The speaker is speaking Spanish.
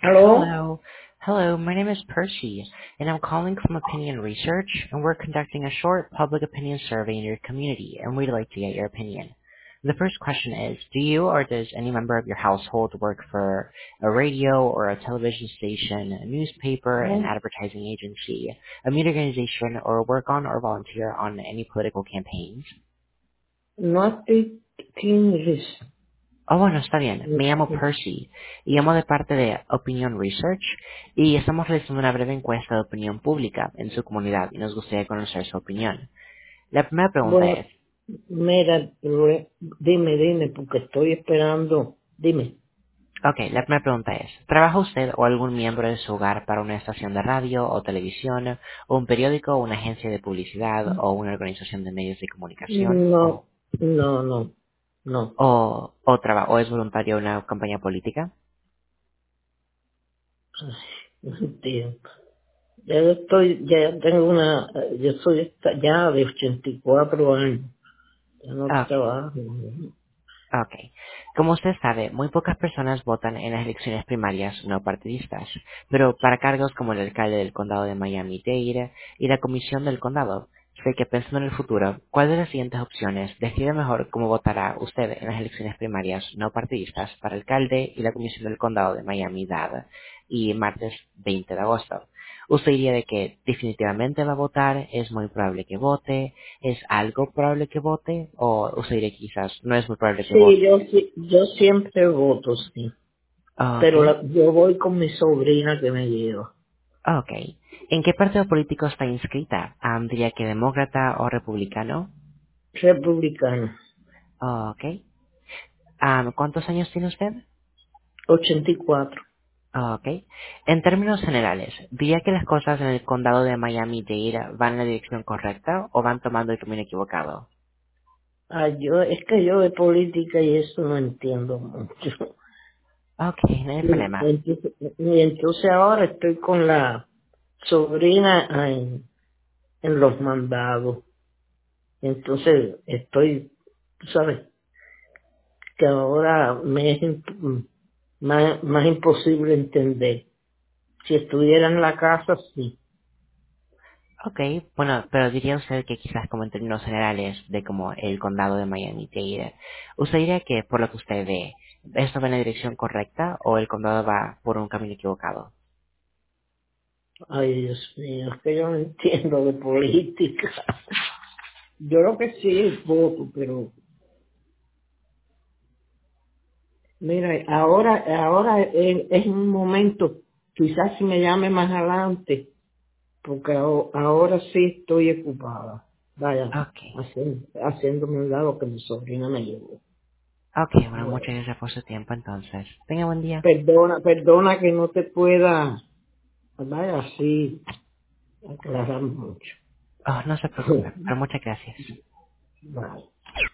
¿Aló? Hello. Hello, my name is Percy, and I'm calling from Opinion Research, and we're conducting a short public opinion survey in your community, and we'd like to get your opinion. The first question is, do you or does any member of your household work for a radio or a television station, a newspaper, an No, advertising agency, a media organization, or work on or volunteer on any political campaigns? no speak English. Oh, bueno, está bien. Me llamo Percy y llamo de parte de Opinion Research y estamos realizando una breve encuesta de opinión pública en su comunidad y nos gustaría conocer su opinión. La primera pregunta Bueno, es, mira, dime, porque estoy esperando. Dime. ¿trabaja usted o algún miembro de su hogar para una estación de radio o televisión o un periódico o una agencia de publicidad o una organización de medios de comunicación No, no. o es voluntario en una campaña política? Tío. Ya tengo yo soy ya de 84 años. Ya no Ok. trabajo. Ok. Como usted sabe, muy pocas personas votan en las elecciones primarias no partidistas, pero para cargos como el alcalde del condado de Miami-Dade y la comisión del condado, sé que pensando en el futuro, ¿cuál de las siguientes opciones decide mejor cómo votará usted en las elecciones primarias no partidistas para alcalde y la comisión del condado de Miami-Dade y martes 20 de agosto? ¿Usted diría de que definitivamente va a votar? ¿Es muy probable que vote? ¿Es algo probable que vote? ¿O usted diría que quizás no es muy probable que Sí, vote? yo siempre voto, sí. Ok, Pero yo voy con mi sobrina que me lleva. ok. ¿En qué partido político está inscrita? ¿Diría que demócrata o republicano? Republicana. Ok. ¿Cuántos años tiene usted? 84. Ok. En términos generales, ¿diría que las cosas en el condado de Miami-Dade van en la dirección correcta o van tomando el camino equivocado? Es que yo de política y eso no entiendo mucho. Ok, no hay Y problema. entonces ahora estoy con la sobrina en los mandados. Entonces estoy, tú sabes, que ahora me es más imposible entender. Si estuviera en la casa, sí. Ok, bueno, pero diría usted que quizás como en términos generales de como el condado de Miami-Dade, ¿usted diría que por lo que usted ve, esto va en la dirección correcta o el condado va por un camino equivocado? Ay, Dios mío, es que yo no entiendo de política. Yo lo que sí es voto, pero mira, ahora es un momento, quizás si me llame más adelante, porque ahora sí estoy ocupada. Vaya, Ok, haciéndome un lado que mi sobrina me llevó. ok, bueno, Bueno, muchas gracias por su tiempo entonces. Tenga buen día. perdona que no te pueda, vaya, así aclarar mucho. Oh, no se preocupe, pero muchas gracias. Vale.